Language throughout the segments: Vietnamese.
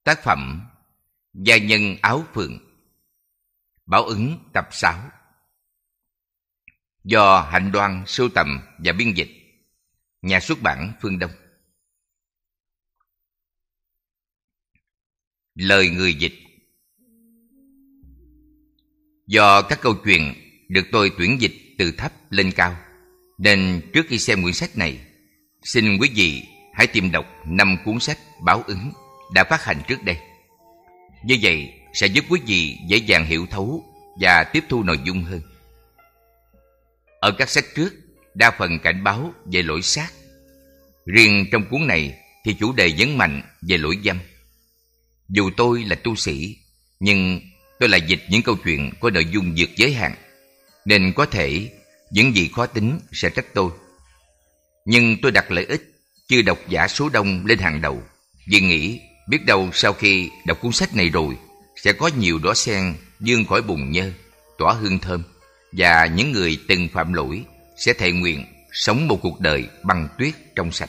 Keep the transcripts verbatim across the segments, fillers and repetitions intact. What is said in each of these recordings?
Tác phẩm Gia nhân áo phượng, Báo ứng tập sáu, do Hạnh Đoan sưu tầm và biên dịch, nhà xuất bản Phương Đông. Lời người dịch. Do các câu chuyện được tôi tuyển dịch từ thấp lên cao, nên trước khi xem quyển sách này, xin quý vị hãy tìm đọc năm cuốn sách báo ứng đã phát hành trước đây. Như vậy sẽ giúp quý vị dễ dàng hiểu thấu và tiếp thu nội dung hơn. Ở các sách trước, đa phần cảnh báo về lỗi sát. Riêng trong cuốn này thì chủ đề nhấn mạnh về lỗi dâm. Dù tôi là tu sĩ, nhưng tôi lại dịch những câu chuyện có nội dung vượt giới hạn, nên có thể những gì khó tính sẽ trách tôi. Nhưng tôi đặt lợi ích chư độc giả số đông lên hàng đầu, vì nghĩ biết đâu sau khi đọc cuốn sách này rồi sẽ có nhiều đóa sen vươn khỏi bùn nhơ, tỏa hương thơm, và những người từng phạm lỗi sẽ thệ nguyện sống một cuộc đời băng tuyết trong sạch.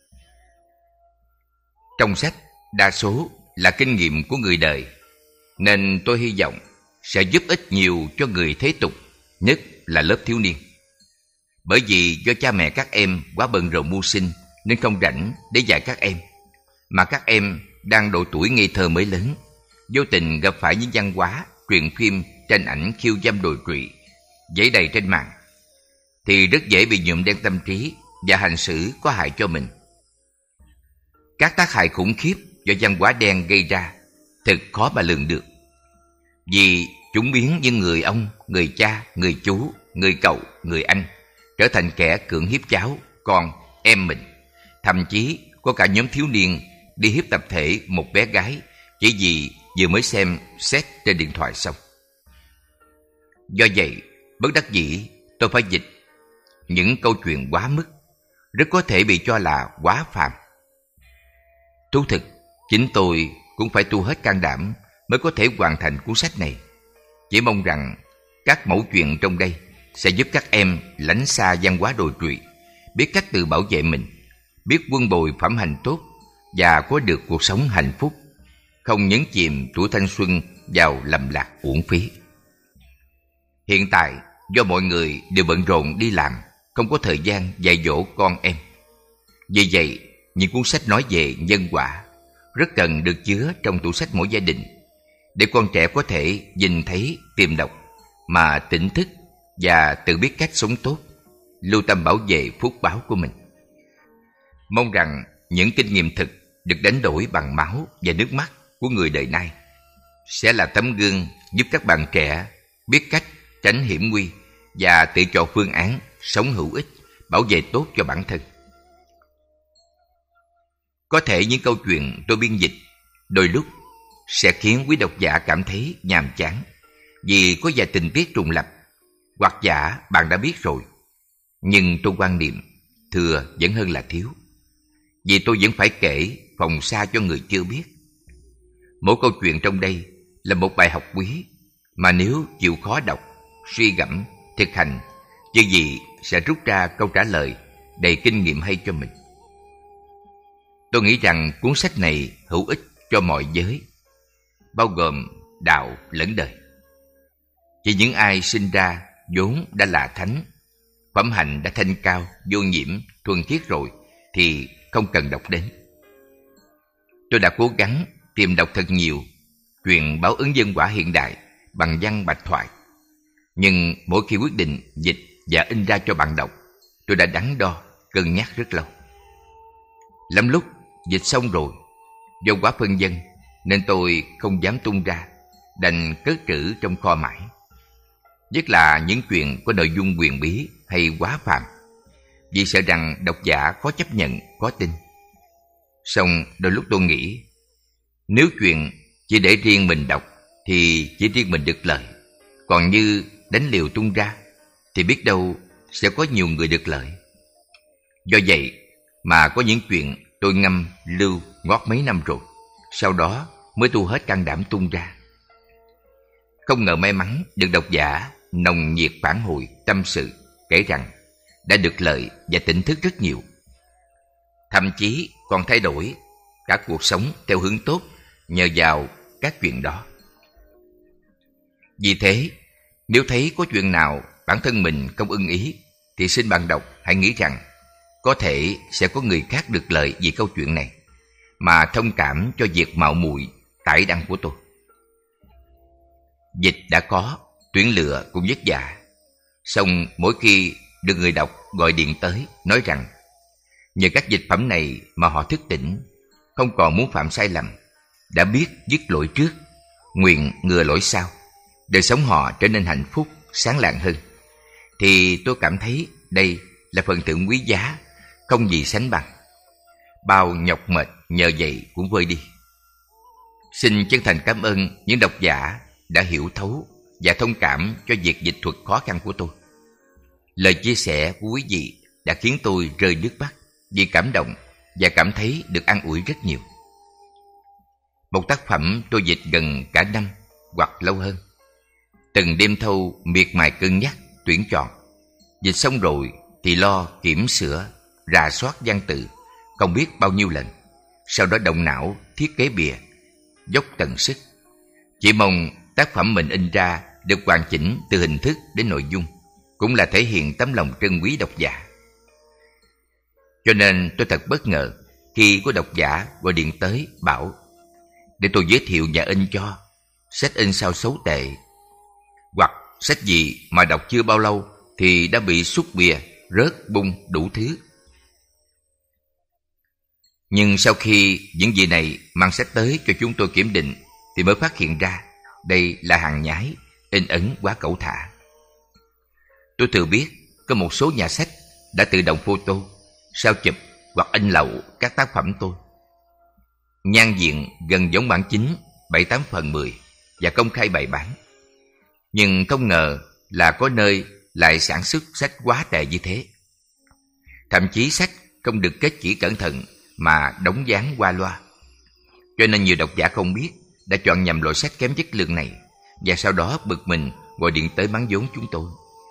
Trong sách đa số là kinh nghiệm của người đời, nên tôi hy vọng sẽ giúp ích nhiều cho người thế tục, nhất là lớp thiếu niên. Bởi vì do cha mẹ các em quá bận rộn mưu sinh nên không rảnh để dạy các em, mà các em đang độ tuổi ngây thơ mới lớn, vô tình gặp phải những văn hóa, truyện phim, tranh ảnh khiêu dâm đồi trụy dấy đầy trên mạng, thì rất dễ bị nhuộm đen tâm trí và hành xử có hại cho mình. Các tác hại khủng khiếp do văn hóa đen gây ra thật khó mà lường được, vì chúng biến những người ông, người cha, người chú, người cậu, người anh trở thành kẻ cưỡng hiếp cháu, con, em mình. Thậm chí có cả nhóm thiếu niên đi hiếp tập thể một bé gái chỉ vì vừa mới xem sex trên điện thoại xong. Do vậy, bất đắc dĩ tôi phải dịch những câu chuyện quá mức, rất có thể bị cho là quá phàm. Thú thực, chính tôi cũng phải tu hết can đảm mới có thể hoàn thành cuốn sách này. Chỉ mong rằng các mẫu chuyện trong đây sẽ giúp các em lánh xa văn hóa đồi trụy, biết cách tự bảo vệ mình, biết vun bồi phẩm hành tốt và có được cuộc sống hạnh phúc, không nhấn chìm tuổi thanh xuân vào lầm lạc uổng phí. Hiện tại, do mọi người đều bận rộn đi làm, không có thời gian dạy dỗ con em. Vì vậy, những cuốn sách nói về nhân quả rất cần được chứa trong tủ sách mỗi gia đình, để con trẻ có thể nhìn thấy, tìm đọc mà tỉnh thức và tự biết cách sống tốt, lưu tâm bảo vệ phúc báo của mình. Mong rằng những kinh nghiệm thực được đánh đổi bằng máu và nước mắt của người đời nay sẽ là tấm gương giúp các bạn trẻ biết cách tránh hiểm nguy và tự chọn phương án sống hữu ích, bảo vệ tốt cho bản thân. Có thể những câu chuyện tôi biên dịch đôi lúc sẽ khiến quý độc giả cảm thấy nhàm chán, vì có vài tình tiết trùng lặp, hoặc giả bạn đã biết rồi. Nhưng tôi quan niệm thừa vẫn hơn là thiếu, vì tôi vẫn phải kể phòng xa cho người chưa biết. Mỗi câu chuyện trong đây là một bài học quý, mà nếu chịu khó đọc, suy gẫm, thực hành, chứ gì sẽ rút ra câu trả lời đầy kinh nghiệm hay cho mình. Tôi nghĩ rằng cuốn sách này hữu ích cho mọi giới, bao gồm đạo lẫn đời. Chỉ những ai sinh ra vốn đã là thánh, phẩm hạnh đã thanh cao, vô nhiễm, thuần khiết rồi thì không cần đọc đến. Tôi đã cố gắng tìm đọc thật nhiều chuyện báo ứng nhân quả hiện đại bằng văn bạch thoại, nhưng mỗi khi quyết định dịch và in ra cho bạn đọc, tôi đã đắn đo, cân nhắc rất lâu. Lắm lúc dịch xong rồi, do quá phân vân nên tôi không dám tung ra, đành cất trữ trong kho mãi. Nhất là những chuyện có nội dung huyền bí hay quá phàm, vì sợ rằng độc giả khó chấp nhận, khó tin. Song đôi lúc tôi nghĩ, nếu chuyện chỉ để riêng mình đọc thì chỉ riêng mình được lợi, còn như đánh liều tung ra thì biết đâu sẽ có nhiều người được lợi. Do vậy mà có những chuyện tôi ngâm lưu ngót mấy năm rồi, sau đó mới tu hết can đảm tung ra. Không ngờ may mắn được độc giả nồng nhiệt phản hồi, tâm sự, kể rằng đã được lợi và tỉnh thức rất nhiều. Thậm chí còn thay đổi cả cuộc sống theo hướng tốt nhờ vào các chuyện đó. Vì thế, nếu thấy có chuyện nào bản thân mình không ưng ý, thì xin bạn đọc hãy nghĩ rằng có thể sẽ có người khác được lợi vì câu chuyện này, mà thông cảm cho việc mạo muội tải đăng của tôi. Dịch đã có, tuyển lựa cũng vất vả. Song mỗi khi được người đọc gọi điện tới nói rằng nhờ các dịch phẩm này mà họ thức tỉnh, không còn muốn phạm sai lầm, đã biết dứt lỗi trước, nguyện ngừa lỗi sau, đời sống họ trở nên hạnh phúc, sáng lạng hơn, thì tôi cảm thấy đây là phần thưởng quý giá, không gì sánh bằng. Bao nhọc mệt nhờ vậy cũng vơi đi. Xin chân thành cảm ơn những độc giả đã hiểu thấu và thông cảm cho việc dịch thuật khó khăn của tôi. Lời chia sẻ của quý vị đã khiến tôi rơi nước mắt vì cảm động và cảm thấy được an ủi rất nhiều. Một tác phẩm tôi dịch gần cả năm hoặc lâu hơn. Từng đêm thâu miệt mài cân nhắc, tuyển chọn. Dịch xong rồi thì lo kiểm sửa, rà soát văn tự không biết bao nhiêu lần. Sau đó động não thiết kế bìa, dốc tận sức. Chỉ mong tác phẩm mình in ra được hoàn chỉnh từ hình thức đến nội dung, cũng là thể hiện tấm lòng trân quý độc giả. Cho nên tôi thật bất ngờ khi có độc giả gọi điện tới bảo để tôi giới thiệu nhà in cho, sách in sao xấu tệ, hoặc sách gì mà đọc chưa bao lâu thì đã bị sút bìa, rớt, bung đủ thứ. Nhưng sau khi những vị này mang sách tới cho chúng tôi kiểm định thì mới phát hiện ra đây là hàng nhái, in ấn quá cẩu thả. Tôi thừa biết có một số nhà sách đã tự động photo, sao chụp hoặc in lậu các tác phẩm tôi. Nhan diện gần giống bản chính bảy tám phần mười và công khai bày bán. Nhưng không ngờ là có nơi lại sản xuất sách quá tệ như thế. Thậm chí sách không được kết chỉ cẩn thận mà đóng dán qua loa. Cho nên nhiều độc giả không biết đã chọn nhầm loại sách kém chất lượng này, và sau đó bực mình gọi điện tới mắng vốn chúng tôi.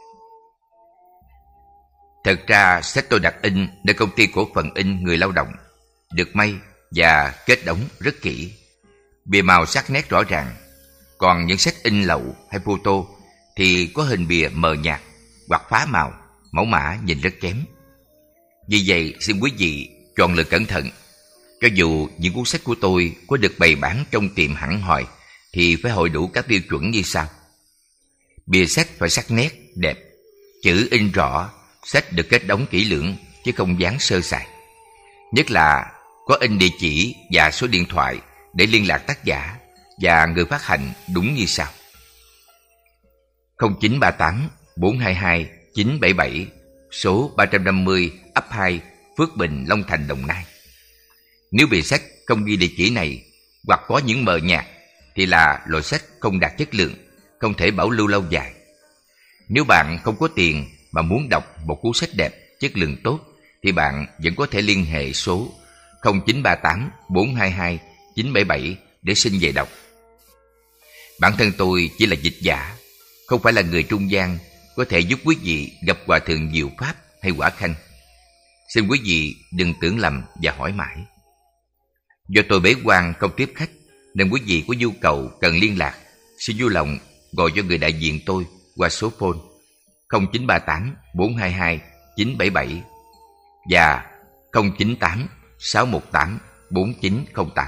Thật ra sách tôi đặt in nơi công ty cổ phần in Người Lao Động, được may và kết đóng rất kỹ, bìa màu sắc nét rõ ràng. Còn những sách in lậu hay photo thì có hình bìa mờ nhạt hoặc phá màu, mẫu mã nhìn rất kém. Vì vậy xin quý vị chọn lựa cẩn thận. Cho dù những cuốn sách của tôi có được bày bán trong tiệm hẳn hoi thì phải hội đủ các tiêu chuẩn như sau. Bìa sách phải sắc nét, đẹp, chữ in rõ, sách được kết đóng kỹ lưỡng chứ không dán sơ sài. Nhất là có in địa chỉ và số điện thoại để liên lạc tác giả và người phát hành đúng như sau: không chín ba tám bốn hai hai chín bảy bảy, số ba trăm năm mươi ấp hai, Phước Bình, Long Thành, Đồng Nai. Nếu bìa sách không ghi địa chỉ này hoặc có những mờ nhạt thì là loại sách không đạt chất lượng, không thể bảo lưu lâu dài. Nếu bạn không có tiền mà muốn đọc một cuốn sách đẹp, chất lượng tốt thì bạn vẫn có thể liên hệ số không chín ba tám bốn hai hai chín bảy bảy để xin về đọc. Bản thân tôi chỉ là dịch giả, không phải là người trung gian có thể giúp quý vị gặp Hòa Thượng Diệu Pháp hay Quả Khanh. Xin quý vị đừng tưởng lầm và hỏi mãi. Do tôi bế quan không tiếp khách nên quý vị có nhu cầu cần liên lạc, xin vui lòng gọi cho người đại diện tôi qua số phone không chín ba tám bốn hai hai chín bảy bảy và không chín tám sáu một tám bốn chín không tám.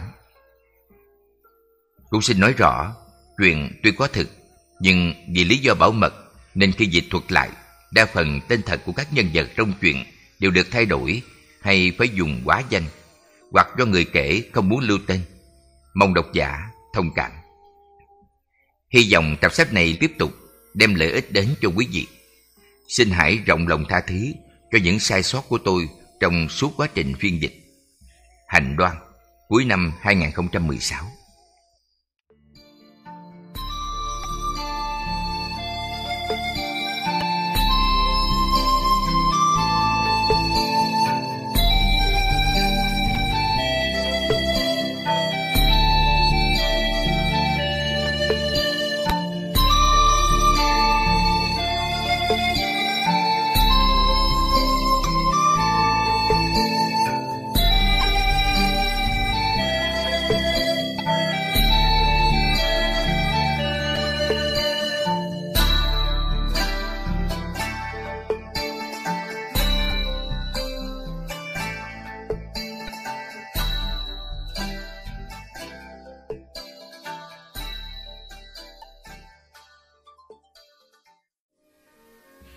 Cũng xin nói rõ, chuyện tuy có thực, nhưng vì lý do bảo mật nên khi dịch thuật lại, đa phần tên thật của các nhân vật trong chuyện đều được thay đổi hay phải dùng hóa danh, hoặc do người kể không muốn lưu tên. Mong độc giả thông cảm. Hy vọng tập sách này tiếp tục đem lợi ích đến cho quý vị. Xin hãy rộng lòng tha thứ cho những sai sót của tôi trong suốt quá trình phiên dịch. Hành Đoan, cuối năm hai nghìn không trăm mười sáu.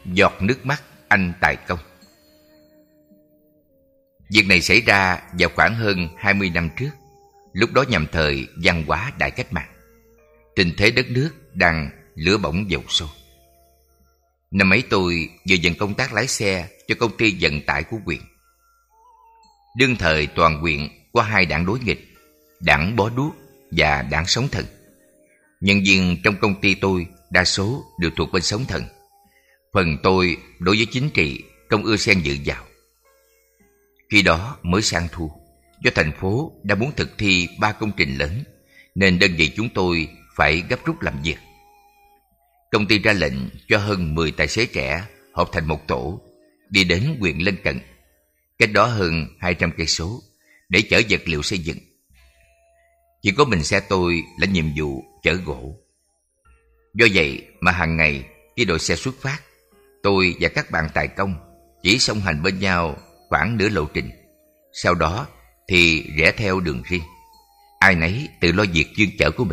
giọt nước mắt anh tài công. Việc này xảy ra vào khoảng hơn hai mươi năm trước, lúc đó nhằm thời văn hóa đại cách mạng. Tình thế đất nước đang lửa bỏng dầu sôi. Năm ấy tôi vừa nhận công tác lái xe cho công ty vận tải của huyện. Đương thời toàn huyện có hai đảng đối nghịch, đảng Bó Đuốc và đảng Sống Thần. Nhân viên trong công ty tôi đa số đều thuộc bên Sống Thần. Phần tôi đối với chính trị không ưa xen dự vào. Khi đó mới sang thu, do thành phố đã muốn thực thi ba công trình lớn, nên đơn vị chúng tôi phải gấp rút làm việc. Công ty ra lệnh cho hơn mười tài xế trẻ họp thành một tổ, đi đến huyện lân cận, cách đó hơn hai trăm cây số, để chở vật liệu xây dựng. Chỉ có mình xe tôi là nhiệm vụ chở gỗ. Do vậy mà hàng ngày khi đội xe xuất phát, tôi và các bạn tài công chỉ song hành bên nhau khoảng nửa lộ trình. Sau đó thì rẽ theo đường riêng, ai nấy tự lo việc chuyên chở của mình.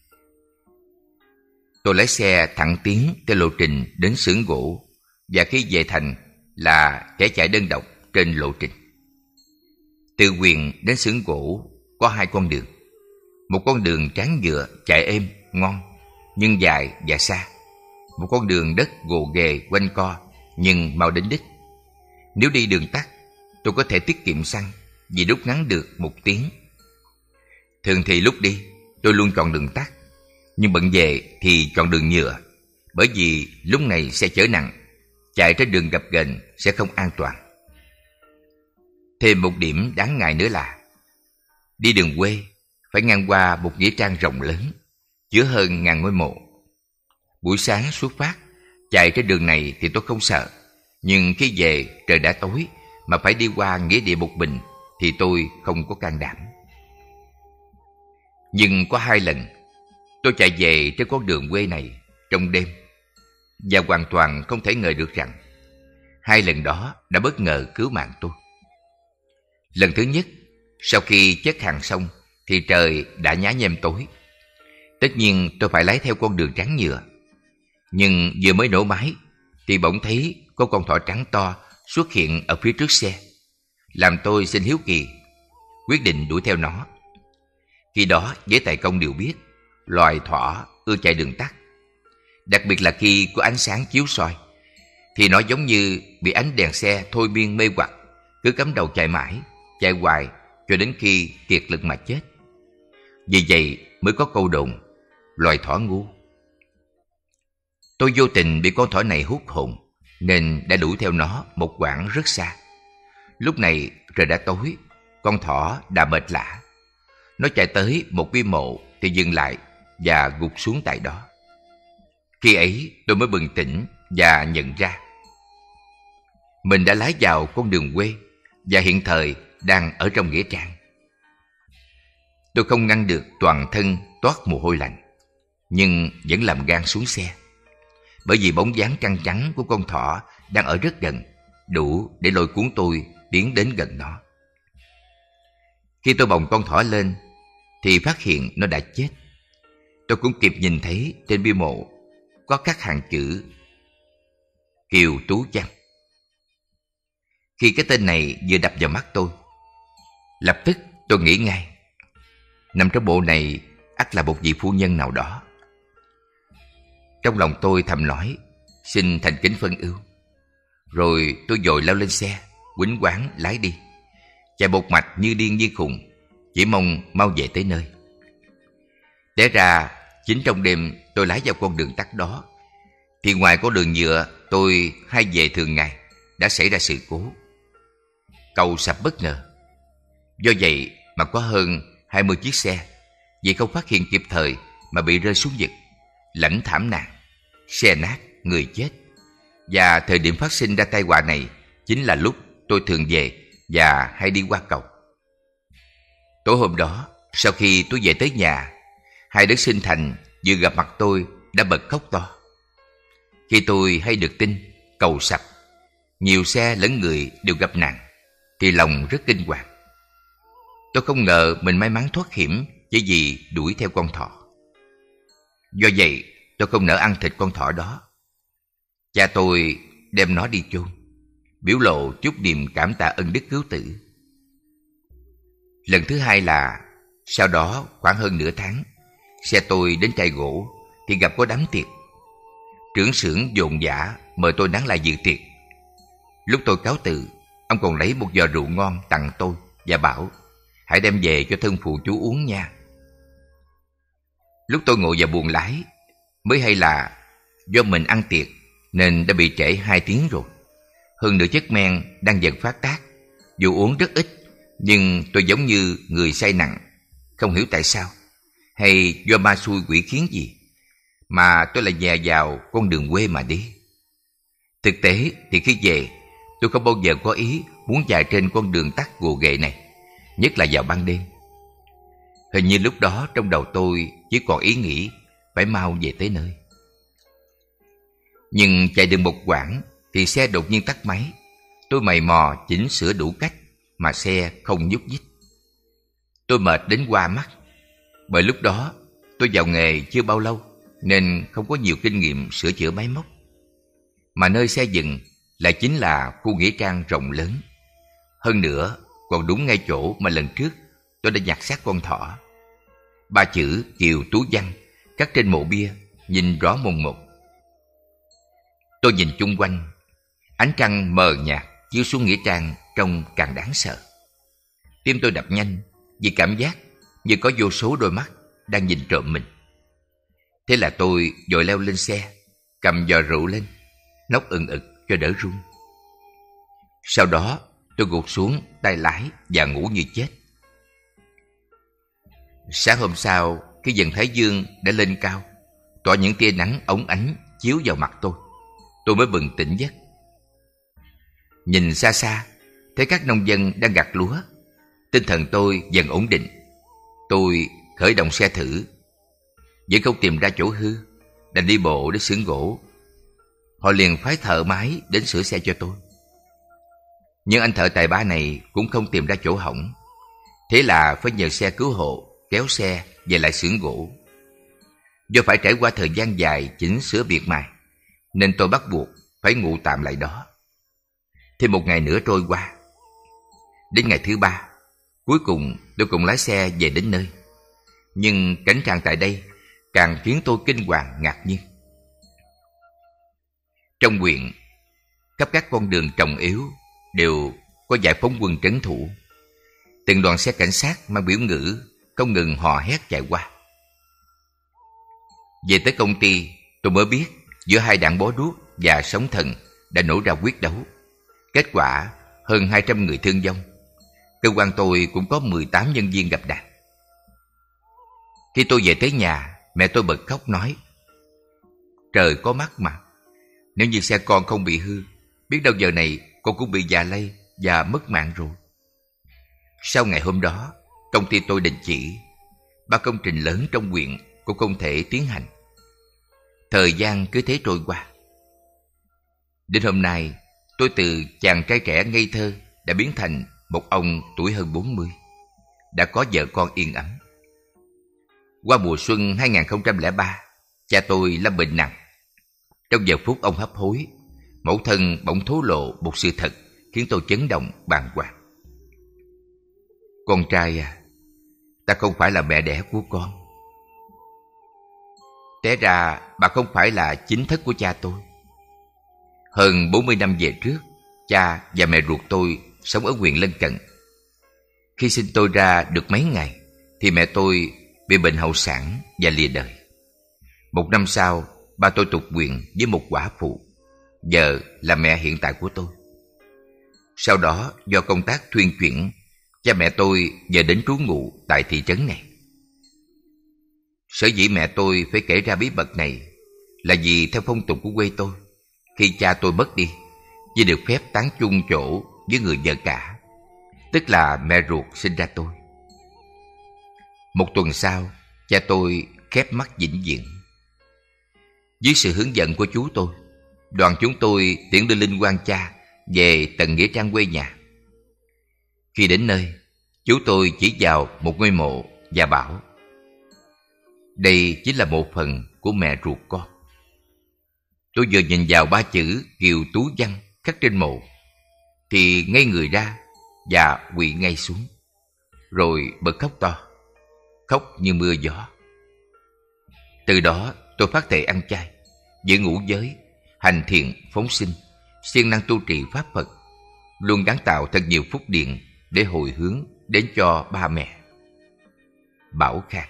Tôi lái xe thẳng tiến theo lộ trình đến xưởng gỗ, và khi về thành là kẻ chạy đơn độc trên lộ trình. Từ huyện đến xưởng gỗ có hai con đường. Một con đường tráng nhựa chạy êm, ngon, nhưng dài và xa. Một con đường đất gồ ghề quanh co, nhưng mau đến đích. Nếu đi đường tắt, tôi có thể tiết kiệm xăng vì rút ngắn được một tiếng. Thường thì lúc đi, tôi luôn chọn đường tắt, nhưng bận về thì chọn đường nhựa, bởi vì lúc này xe chở nặng, chạy trên đường gập ghềnh sẽ không an toàn. Thêm một điểm đáng ngại nữa là đi đường quê phải ngang qua một nghĩa trang rộng lớn, chứa hơn ngàn ngôi mộ. Buổi sáng xuất phát, chạy trên đường này thì tôi không sợ, nhưng khi về trời đã tối mà phải đi qua nghĩa địa một mình thì tôi không có can đảm. Nhưng có hai lần tôi chạy về trên con đường quê này trong đêm, và hoàn toàn không thể ngờ được rằng hai lần đó đã bất ngờ cứu mạng tôi. Lần thứ nhất, sau khi chất hàng xong thì trời đã nhá nhem tối. Tất nhiên tôi phải lái theo con đường trắng nhựa. Nhưng vừa mới nổ máy thì bỗng thấy có con thỏ trắng to xuất hiện ở phía trước xe, làm tôi sinh hiếu kỳ, quyết định đuổi theo nó. Khi đó giới tài công đều biết loài thỏ ưa chạy đường tắt, đặc biệt là khi có ánh sáng chiếu soi, thì nó giống như bị ánh đèn xe thôi miên mê hoặc, cứ cắm đầu chạy mãi, chạy hoài cho đến khi kiệt lực mà chết. Vì vậy mới có câu đồn loài thỏ ngu. Tôi vô tình bị con thỏ này hút hồn, nên đã đuổi theo nó một quãng rất xa. Lúc này trời đã tối, con thỏ đã mệt lả. Nó chạy tới một cái mộ thì dừng lại và gục xuống tại đó. Khi ấy tôi mới bừng tỉnh và nhận ra mình đã lái vào con đường quê và hiện thời đang ở trong nghĩa trang. Tôi không ngăn được toàn thân toát mồ hôi lạnh, nhưng vẫn làm gan xuống xe, bởi vì bóng dáng trăng trắng của con thỏ đang ở rất gần, đủ để lôi cuốn tôi tiến đến gần nó. Khi tôi bồng con thỏ lên thì phát hiện nó đã chết. Tôi cũng kịp nhìn thấy trên bia mộ có các hàng chữ Kiều Tú Chăng. Khi cái tên này vừa đập vào mắt tôi, lập tức tôi nghĩ ngay, nằm trong bộ này ắt là một vị phu nhân nào đó. Trong lòng tôi thầm nói xin thành kính phân ưu. Rồi tôi vội lao lên xe, quýnh quáng lái đi, chạy một mạch như điên như khùng, chỉ mong mau về tới nơi. Té ra chính trong đêm tôi lái vào con đường tắt đó, thì ngoài con đường nhựa tôi hay về thường ngày đã xảy ra sự cố. Cầu sập bất ngờ. Do vậy mà có hơn hai mươi chiếc xe vì không phát hiện kịp thời mà bị rơi xuống vực, lãnh thảm nạn, xe nát, người chết. Và thời điểm phát sinh ra tai họa này chính là lúc tôi thường về và hay đi qua cầu. Tối hôm đó, sau khi tôi về tới nhà, hai đứa sinh thành vừa gặp mặt tôi đã bật khóc to. Khi tôi hay được tin cầu sập, nhiều xe lẫn người đều gặp nạn, thì lòng rất kinh hoàng. Tôi không ngờ mình may mắn thoát hiểm chỉ vì đuổi theo con thỏ. Do vậy tôi không nỡ ăn thịt con thỏ đó. Cha tôi đem nó đi chôn, biểu lộ chút niềm cảm tạ ân đức cứu tử. Lần thứ hai là sau đó khoảng hơn nửa tháng, xe tôi đến trại gỗ thì gặp có đám tiệc. Trưởng xưởng dồn dã mời tôi nán lại dự tiệc. Lúc tôi cáo từ, ông còn lấy một giò rượu ngon tặng tôi và bảo hãy đem về cho thân phụ chú uống nha. Lúc tôi ngồi vào buồng lái mới hay là do mình ăn tiệc nên đã bị trễ hai tiếng rồi. Hơn nữa chất men đang dần phát tác. Dù uống rất ít nhưng tôi giống như người say nặng, không hiểu tại sao, hay do ma xui quỷ khiến gì mà tôi lại dè vào con đường quê mà đi. Thực tế thì khi về, tôi không bao giờ có ý muốn chạy trên con đường tắt gồ ghề này, nhất là vào ban đêm. Hình như lúc đó trong đầu tôi chỉ còn ý nghĩ phải mau về tới nơi. Nhưng chạy được một quãng thì xe đột nhiên tắt máy. Tôi mày mò chỉnh sửa đủ cách mà xe không nhúc nhích. Tôi mệt đến hoa mắt. Bởi lúc đó tôi vào nghề chưa bao lâu nên không có nhiều kinh nghiệm sửa chữa máy móc. Mà nơi xe dừng lại chính là khu nghĩa trang rộng lớn. Hơn nữa còn đúng ngay chỗ mà lần trước tôi đã nhặt xác con thỏ. Ba chữ Kiều Tú Văn khắc trên mộ bia nhìn rõ mồn một. Tôi nhìn chung quanh. Ánh trăng mờ nhạt chiếu xuống nghĩa trang trông càng đáng sợ. Tim tôi đập nhanh vì cảm giác như có vô số đôi mắt đang nhìn trộm mình. Thế là tôi vội leo lên xe, cầm giò rượu lên, nốc ừng ực cho đỡ run. Sau đó tôi gục xuống tay lái và ngủ như chết. Sáng hôm sau, khi dần thái dương đã lên cao, tỏa những tia nắng óng ánh chiếu vào mặt tôi, tôi mới bừng tỉnh giấc. Nhìn xa xa, thấy các nông dân đang gặt lúa. Tinh thần tôi dần ổn định. Tôi khởi động xe thử, vẫn không tìm ra chỗ hư, đành đi bộ đến xưởng gỗ. Họ liền phái thợ máy đến sửa xe cho tôi. Nhưng anh thợ tài ba này cũng không tìm ra chỗ hỏng. Thế là phải nhờ xe cứu hộ kéo xe về lại xưởng gỗ. Do phải trải qua thời gian dài chỉnh sửa biệt mài nên tôi bắt buộc phải ngủ tạm lại đó. Thêm một ngày nữa trôi qua. Đến ngày thứ ba, cuối cùng tôi cùng lái xe về đến nơi. Nhưng cảnh trạng tại đây càng khiến tôi kinh hoàng ngạc nhiên. Trong huyện, khắp các con đường trọng yếu đều có giải phóng quân trấn thủ. Từng đoàn xe cảnh sát mang biểu ngữ không ngừng hò hét chạy qua. Về tới công ty, tôi mới biết giữa hai đạn bó đuốc và sóng thần đã nổ ra quyết đấu. Kết quả hơn hai trăm người thương vong. Cơ quan tôi cũng có mười tám nhân viên gặp nạn. Khi tôi về tới nhà, mẹ tôi bật khóc nói: trời có mắt mà, nếu như xe con không bị hư, biết đâu giờ này con cũng bị già lây và mất mạng rồi. Sau ngày hôm đó, công ty tôi đình chỉ. Ba công trình lớn trong huyện cũng không thể tiến hành. Thời gian cứ thế trôi qua. Đến hôm nay, tôi từ chàng trai trẻ ngây thơ đã biến thành một ông tuổi hơn bốn mươi, đã có vợ con yên ấm. Qua mùa xuân hai không không ba, cha tôi lâm bệnh nặng. Trong giờ phút ông hấp hối, mẫu thân bỗng thổ lộ một sự thật khiến tôi chấn động bàng hoàng. Con trai à, ta không phải là mẹ đẻ của con. Té ra bà không phải là chính thất của cha tôi. Hơn bốn mươi năm về trước, cha và mẹ ruột tôi sống ở huyện lân cận. Khi sinh tôi ra được mấy ngày thì mẹ tôi bị bệnh hậu sản và lìa đời. Một năm sau, ba tôi tục huyện với một quả phụ, vợ là mẹ hiện tại của tôi. Sau đó do công tác thuyên chuyển, cha mẹ tôi giờ đến trú ngụ tại thị trấn này. Sở dĩ mẹ tôi phải kể ra bí mật này là vì theo phong tục của quê tôi, khi cha tôi mất đi, chỉ được phép táng chung chỗ với người vợ cả, tức là mẹ ruột sinh ra tôi. Một tuần sau, cha tôi khép mắt vĩnh viễn. Dưới sự hướng dẫn của chú tôi, đoàn chúng tôi tiễn đưa linh quan cha về tận nghĩa trang quê nhà. Khi đến nơi, chú tôi chỉ vào một ngôi mộ và bảo: đây chính là một phần của mẹ ruột con. Tôi vừa nhìn vào ba chữ Kiều Tú Văn khắc trên mộ thì ngây người ra và quỳ ngay xuống, rồi bật khóc to, khóc như mưa gió. Từ đó tôi phát thệ ăn chay, giữ ngũ giới, hành thiện phóng sinh, siêng năng tu trì pháp Phật, luôn gắng tạo thật nhiều phúc điện để hồi hướng đến cho ba mẹ. Bảo Khang.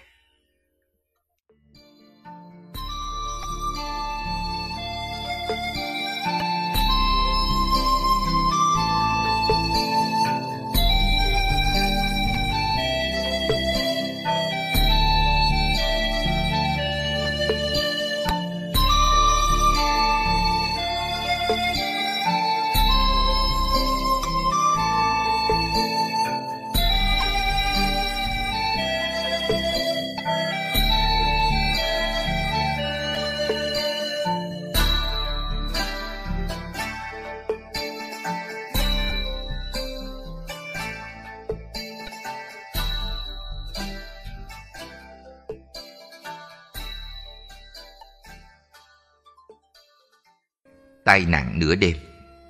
Tai nạn nửa đêm.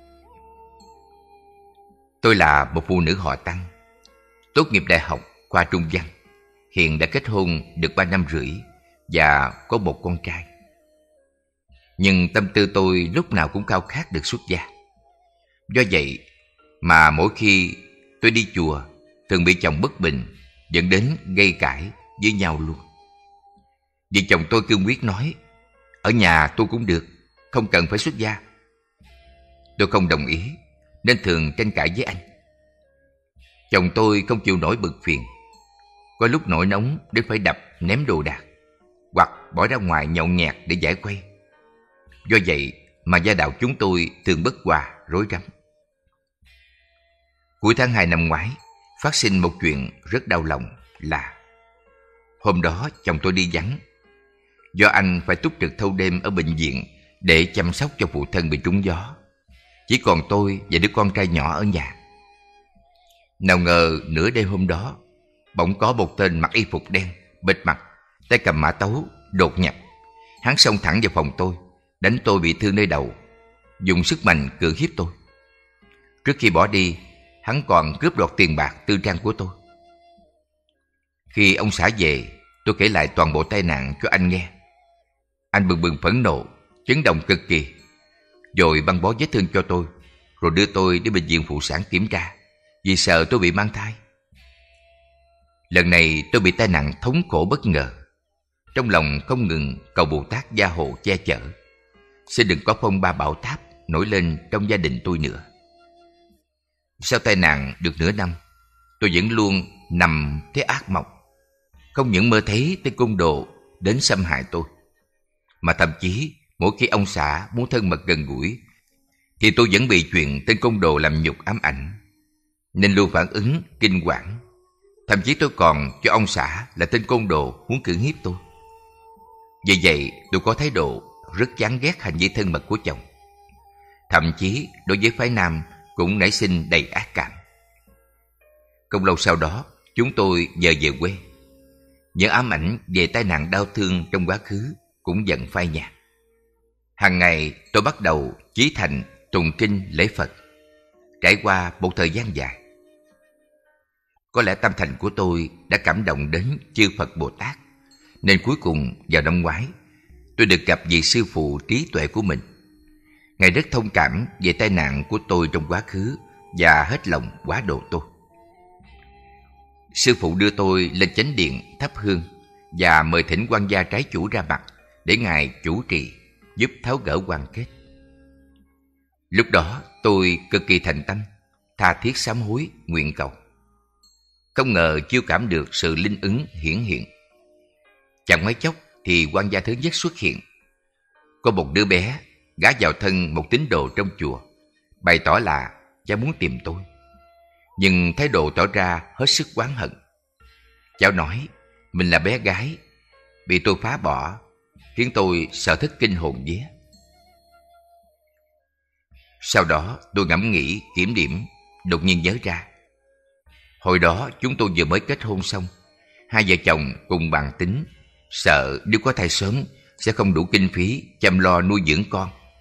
Tôi là một phụ nữ họ Tăng, tốt nghiệp đại học khoa Trung văn, hiện đã kết hôn được ba năm rưỡi và có một con trai. Nhưng tâm tư tôi lúc nào cũng khao khát được xuất gia. Do vậy mà mỗi khi tôi đi chùa thường bị chồng bất bình, dẫn đến gây cãi với nhau luôn. Vì chồng tôi cương quyết nói, ở nhà tôi cũng được, không cần phải xuất gia. Tôi không đồng ý, nên thường tranh cãi với anh. Chồng tôi không chịu nổi bực phiền, có lúc nổi nóng đến phải đập, ném đồ đạc, hoặc bỏ ra ngoài nhậu nhẹt để giải khuây. Do vậy mà gia đạo chúng tôi thường bất hòa, rối rắm. Cuối tháng hai năm ngoái, phát sinh một chuyện rất đau lòng là hôm đó chồng tôi đi vắng. Do anh phải túc trực thâu đêm ở bệnh viện để chăm sóc cho phụ thân bị trúng gió, chỉ còn tôi và đứa con trai nhỏ ở nhà. Nào ngờ nửa đêm hôm đó, bỗng có một tên mặc y phục đen, bịt mặt, tay cầm mã tấu, đột nhập. Hắn xông thẳng vào phòng tôi, đánh tôi bị thương nơi đầu, dùng sức mạnh cưỡng hiếp tôi. Trước khi bỏ đi, hắn còn cướp đoạt tiền bạc tư trang của tôi. Khi ông xã về, tôi kể lại toàn bộ tai nạn cho anh nghe. Anh bừng bừng phẫn nộ, chấn động cực kỳ, rồi băng bó vết thương cho tôi, rồi đưa tôi đến bệnh viện phụ sản kiểm tra, vì sợ tôi bị mang thai. Lần này tôi bị tai nạn thống khổ bất ngờ. Trong lòng không ngừng cầu Bồ Tát gia hộ che chở, xin đừng có phong ba bão táp nổi lên trong gia đình tôi nữa. Sau tai nạn được nửa năm, tôi vẫn luôn nằm thấy ác mộng. Không những mơ thấy tên côn đồ đến xâm hại tôi, mà thậm chí mỗi khi ông xã muốn thân mật gần gũi thì tôi vẫn bị chuyện tên côn đồ làm nhục ám ảnh, nên luôn phản ứng kinh hoàng. Thậm chí tôi còn cho ông xã là tên côn đồ muốn cưỡng hiếp tôi. Vì vậy tôi có thái độ rất chán ghét hành vi thân mật của chồng. Thậm chí đối với phái nam cũng nảy sinh đầy ác cảm. Không lâu sau đó, chúng tôi giờ về quê. Những ám ảnh về tai nạn đau thương trong quá khứ cũng dần phai nhạt. Hàng ngày tôi bắt đầu chí thành tụng kinh lễ Phật. Trải qua một thời gian dài, có lẽ tâm thành của tôi đã cảm động đến chư Phật Bồ Tát, nên cuối cùng vào năm ngoái, tôi được gặp vị sư phụ trí tuệ của mình. Ngài rất thông cảm về tai nạn của tôi trong quá khứ và hết lòng hóa độ tôi. Sư phụ đưa tôi lên chánh điện thắp hương và mời thỉnh quan gia trái chủ ra mặt để Ngài chủ trì, giúp tháo gỡ oan kết. Lúc đó tôi cực kỳ thành tâm, tha thiết sám hối, nguyện cầu. Không ngờ chiêu cảm được sự linh ứng hiển hiện. Chẳng mấy chốc thì quan gia thứ nhất xuất hiện. Có một đứa bé gả vào thân một tín đồ trong chùa, bày tỏ là cháu muốn tìm tôi, nhưng thái độ tỏ ra hết sức oán hận. Cháu nói mình là bé gái, bị tôi phá bỏ, khiến tôi sợ thất kinh hồn vía. Sau đó tôi ngẫm nghĩ kiểm điểm, đột nhiên nhớ ra. Hồi đó chúng tôi vừa mới kết hôn xong, hai vợ chồng cùng bàn tính, sợ nếu có thai sớm sẽ không đủ kinh phí chăm lo nuôi dưỡng con,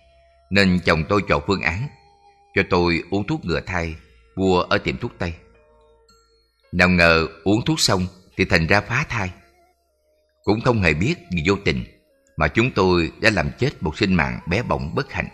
nên chồng tôi chọn phương án cho tôi uống thuốc ngừa thai mua ở tiệm thuốc Tây. Nào ngờ uống thuốc xong thì thành ra phá thai. Cũng không hề biết vì vô tình mà chúng tôi đã làm chết một sinh mạng bé bỏng bất hạnh.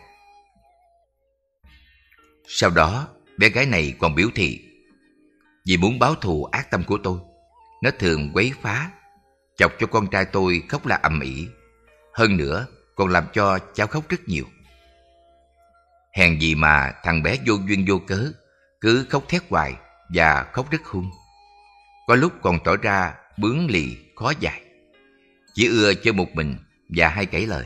Sau đó, bé gái này còn biểu thị vì muốn báo thù ác tâm của tôi, nó thường quấy phá, chọc cho con trai tôi khóc la ầm ĩ. Hơn nữa, còn làm cho cháu khóc rất nhiều. Hèn gì mà thằng bé vô duyên vô cớ, cứ khóc thét hoài và khóc rất hung. Có lúc còn tỏ ra bướng lì, khó dạy. Chỉ ưa chơi một mình và hay cãi lời.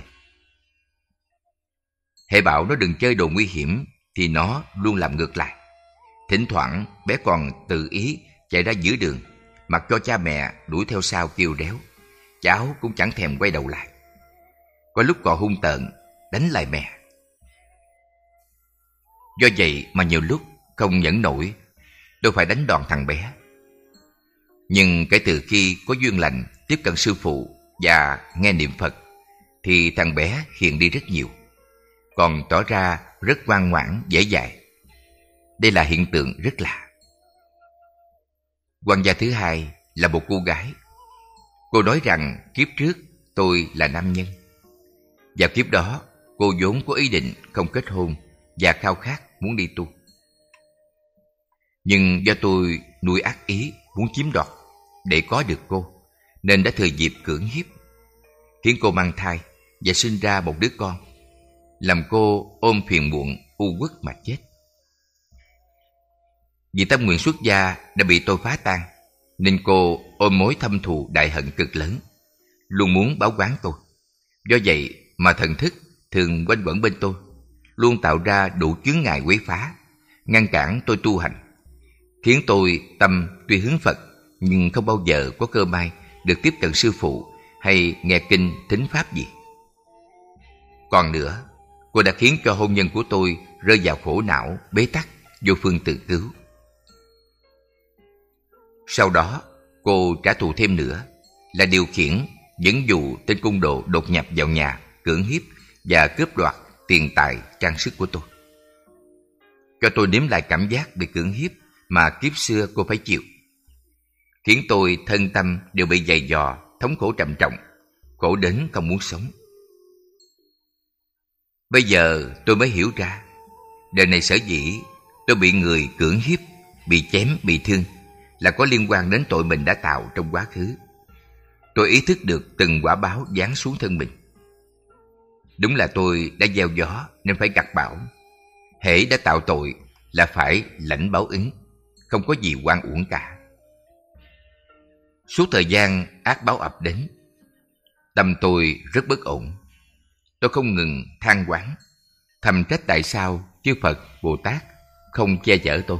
Hễ bảo nó đừng chơi đồ nguy hiểm thì nó luôn làm ngược lại. Thỉnh thoảng bé còn tự ý chạy ra giữa đường, mặc cho cha mẹ đuổi theo sau kêu réo. Cháu cũng chẳng thèm quay đầu lại. Có lúc còn hung tợn đánh lại mẹ. Do vậy mà nhiều lúc không nhẫn nổi, tôi phải đánh đòn thằng bé. Nhưng kể từ khi có duyên lành tiếp cận sư phụ và nghe niệm Phật, thì thằng bé hiền đi rất nhiều, còn tỏ ra rất ngoan ngoãn, dễ dãi. Đây là hiện tượng rất lạ. Quan gia thứ hai là một cô gái. Cô nói rằng kiếp trước tôi là nam nhân. Vào kiếp đó, cô vốn có ý định không kết hôn và khao khát muốn đi tu. Nhưng do tôi nuôi ác ý muốn chiếm đoạt để có được cô, nên đã thừa dịp cưỡng hiếp, khiến cô mang thai và sinh ra một đứa con, làm cô ôm phiền muộn u uất mà chết. Vì tâm nguyện xuất gia đã bị tôi phá tan, nên cô ôm mối thâm thù đại hận cực lớn, luôn muốn báo oán tôi. Do vậy mà thần thức thường quanh quẩn bên tôi, luôn tạo ra đủ chướng ngại quấy phá, ngăn cản tôi tu hành, khiến tôi tâm tuy hướng Phật nhưng không bao giờ có cơ may được tiếp cận sư phụ hay nghe kinh thính pháp gì. Còn nữa, cô đã khiến cho hôn nhân của tôi rơi vào khổ não, bế tắc, vô phương tự cứu. Sau đó, cô trả thù thêm nữa là điều khiển dẫn dụ tên côn đồ đột nhập vào nhà, cưỡng hiếp và cướp đoạt tiền tài trang sức của tôi, cho tôi nếm lại cảm giác bị cưỡng hiếp mà kiếp xưa cô phải chịu, khiến tôi thân tâm đều bị dày dò, thống khổ trầm trọng, khổ đến không muốn sống. Bây giờ tôi mới hiểu ra, đời này sở dĩ tôi bị người cưỡng hiếp, bị chém, bị thương là có liên quan đến tội mình đã tạo trong quá khứ. Tôi ý thức được từng quả báo giáng xuống thân mình. Đúng là tôi đã gieo gió nên phải gặt bão. Hễ đã tạo tội là phải lãnh báo ứng, không có gì oan uổng cả. Suốt thời gian ác báo ập đến, tâm tôi rất bất ổn. Tôi không ngừng than oán, thầm trách tại sao chư Phật, Bồ Tát không che chở tôi.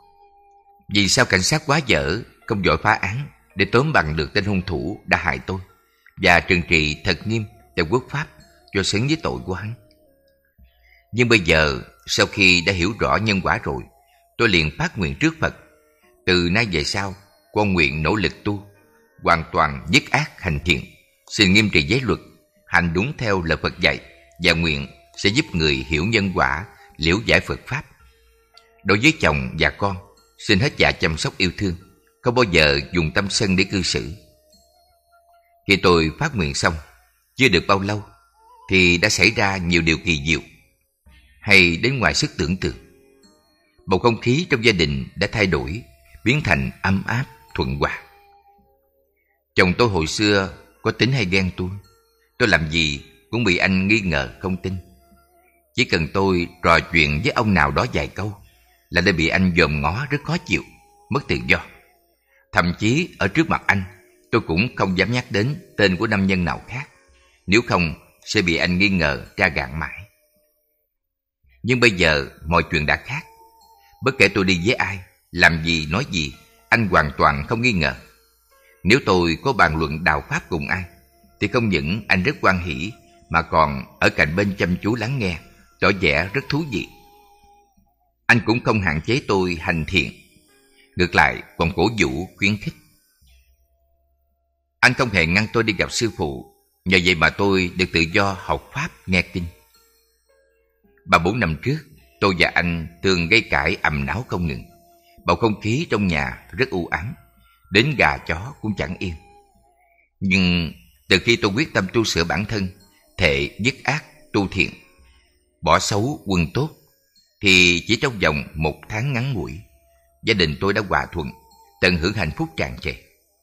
Vì sao cảnh sát quá dở không vội phá án để tóm bằng được tên hung thủ đã hại tôi và trừng trị thật nghiêm theo quốc pháp cho xứng với tội của hắn. Nhưng bây giờ, sau khi đã hiểu rõ nhân quả rồi, tôi liền phát nguyện trước Phật: từ nay về sau, con nguyện nỗ lực tu, hoàn toàn dứt ác hành thiện, xin nghiêm trì giới luật, hành đúng theo lời Phật dạy, và nguyện sẽ giúp người hiểu nhân quả, liễu giải Phật pháp. Đối với chồng và con, xin hết dạ chăm sóc yêu thương, không bao giờ dùng tâm sân để cư xử. Khi tôi phát nguyện xong, chưa được bao lâu thì đã xảy ra nhiều điều kỳ diệu, hay đến ngoài sức tưởng tượng. Bầu không khí trong gia đình đã thay đổi, biến thành ấm áp, thuận hòa. Chồng tôi hồi xưa có tính hay ghen tuông, tôi làm gì cũng bị anh nghi ngờ không tin. Chỉ cần tôi trò chuyện với ông nào đó vài câu là đã bị anh dòm ngó rất khó chịu, mất tự do. Thậm chí ở trước mặt anh, tôi cũng không dám nhắc đến tên của nam nhân nào khác, nếu không sẽ bị anh nghi ngờ tra gạn mãi. Nhưng bây giờ mọi chuyện đã khác. Bất kể tôi đi với ai, làm gì, nói gì, anh hoàn toàn không nghi ngờ. Nếu tôi có bàn luận đạo pháp cùng ai, thì không những anh rất hoan hỉ, mà còn ở cạnh bên chăm chú lắng nghe, tỏ vẻ rất thú vị. Anh cũng không hạn chế tôi hành thiện, ngược lại còn cổ vũ, khuyến khích. Anh không hề ngăn tôi đi gặp sư phụ, nhờ vậy mà tôi được tự do học pháp, nghe kinh. Ba bốn năm trước, tôi và anh thường gây cãi ầm náo không ngừng. Bầu không khí trong nhà rất u ám, đến gà chó cũng chẳng yên. Nhưng từ khi tôi quyết tâm tu sửa bản thân, thệ dứt ác tu thiện, bỏ xấu quân tốt, thì chỉ trong vòng một tháng ngắn ngủi, gia đình tôi đã hòa thuận, tận hưởng hạnh phúc tràn trề.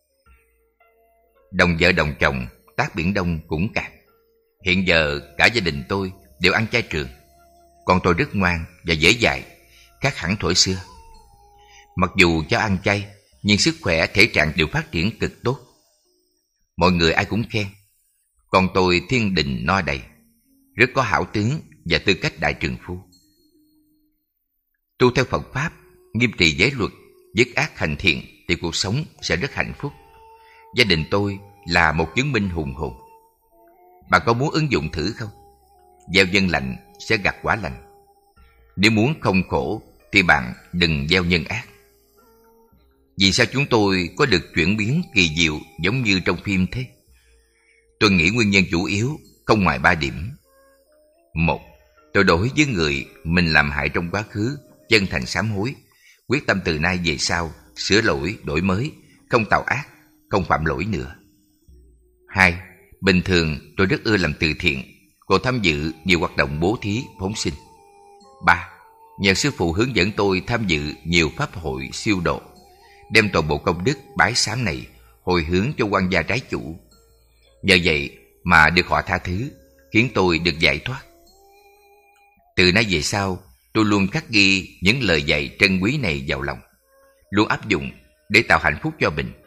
Đồng vợ đồng chồng, tát biển đông cũng cạn. Hiện giờ cả gia đình tôi đều ăn chay trường. Con tôi rất ngoan và dễ dạy, khác hẳn thuở xưa. Mặc dù cho ăn chay, nhưng sức khỏe thể trạng đều phát triển cực tốt. Mọi người ai cũng khen. Con tôi thiên đình no đầy, rất có hảo tướng và tư cách đại trượng phu. Tu theo Phật Pháp, nghiêm trì giới luật, dứt ác hành thiện thì cuộc sống sẽ rất hạnh phúc. Gia đình tôi là một chứng minh hùng hồn. Bạn có muốn ứng dụng thử không? Gieo nhân lành sẽ gặt quả lành. Nếu muốn không khổ thì bạn đừng gieo nhân ác. Vì sao chúng tôi có được chuyển biến kỳ diệu giống như trong phim thế? Tôi nghĩ nguyên nhân chủ yếu không ngoài ba điểm. Một, tôi đối với người mình làm hại trong quá khứ chân thành sám hối, quyết tâm từ nay về sau sửa lỗi, đổi mới, không tạo ác, không phạm lỗi nữa. Hai, bình thường tôi rất ưa làm từ thiện, còn tham dự nhiều hoạt động bố thí, phóng sinh. Ba, nhờ sư phụ hướng dẫn tôi tham dự nhiều pháp hội siêu độ, đem toàn bộ công đức bái sám này hồi hướng cho quan gia trái chủ. Nhờ vậy mà được họ tha thứ, khiến tôi được giải thoát. Từ nay về sau, tôi luôn khắc ghi những lời dạy trân quý này vào lòng, luôn áp dụng để tạo hạnh phúc cho mình.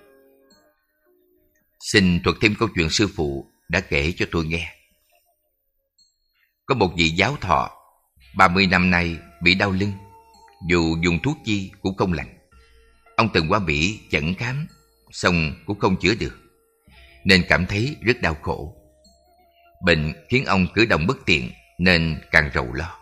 Xin thuật thêm câu chuyện sư phụ đã kể cho tôi nghe. Có một vị giáo thọ, ba mươi năm nay bị đau lưng, dù dùng thuốc chi cũng không lành. Ông từng qua Mỹ chẩn khám, xong cũng không chữa được, nên cảm thấy rất đau khổ. Bệnh khiến ông cử động bất tiện, nên càng rầu lo.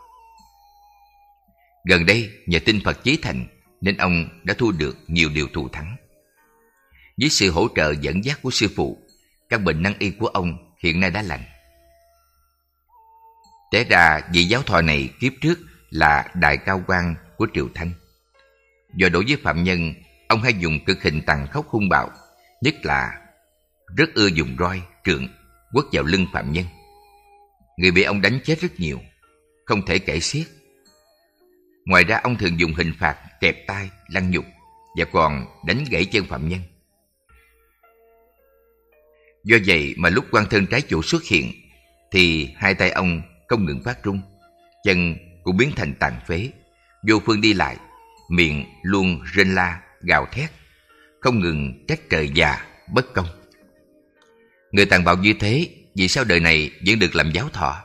Gần đây nhờ tin Phật chế thành, nên ông đã thu được nhiều điều thù thắng. Với sự hỗ trợ dẫn dắt của sư phụ, căn bệnh nan y của ông hiện nay đã lành. Té ra vị giáo thọ này kiếp trước là đại cao quan của triều Thanh. Do đối với phạm nhân, ông hay dùng cực hình tàn khốc hung bạo, nhất là rất ưa dùng roi, trượng quất vào lưng phạm nhân. Người bị ông đánh chết rất nhiều, không thể kể xiết. Ngoài ra ông thường dùng hình phạt kẹp tay, lăng nhục và còn đánh gãy chân phạm nhân. Do vậy mà lúc quan thân trái chủ xuất hiện thì hai tay ông không ngừng phát run, chân cũng biến thành tàn phế, vô phương đi lại, miệng luôn rên la, gào thét, không ngừng trách trời già, bất công. Người tàn bạo như thế, vì sao đời này vẫn được làm giáo thọ?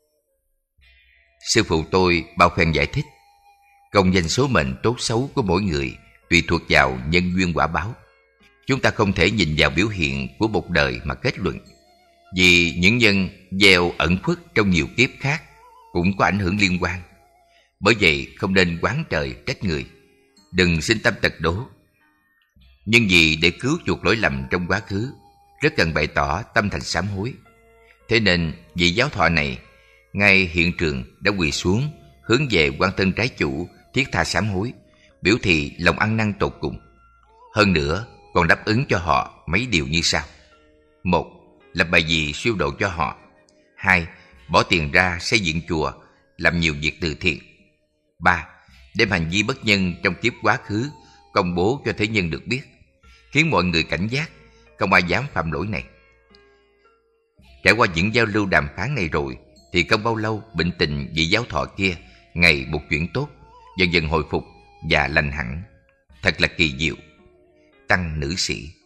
Sư phụ tôi bao phen giải thích, công danh số mệnh tốt xấu của mỗi người tùy thuộc vào nhân duyên quả báo. Chúng ta không thể nhìn vào biểu hiện của một đời mà kết luận, vì những nhân gieo ẩn khuất trong nhiều kiếp khác cũng có ảnh hưởng liên quan. Bởi vậy không nên oán trời trách người, đừng sinh tâm tật đố. Nhưng vì để cứu chuộc lỗi lầm trong quá khứ, rất cần bày tỏ tâm thành sám hối. Thế nên vị giáo thọ này ngay hiện trường đã quỳ xuống, hướng về quan thân trái chủ thiết tha sám hối, biểu thị lòng ăn năn tột cùng. Hơn nữa còn đáp ứng cho họ mấy điều như sau: một, lập bài vị siêu độ cho họ. Hai, bỏ tiền ra xây dựng chùa, làm nhiều việc từ thiện. Ba, đem hành vi bất nhân trong kiếp quá khứ công bố cho thế nhân được biết, khiến mọi người cảnh giác, không ai dám phạm lỗi này. Trải qua những giao lưu đàm phán này rồi thì không bao lâu bệnh tình vị giáo thọ kia ngày một chuyển tốt, dần dần hồi phục và lành hẳn. Thật là kỳ diệu. Tăng nữ sĩ.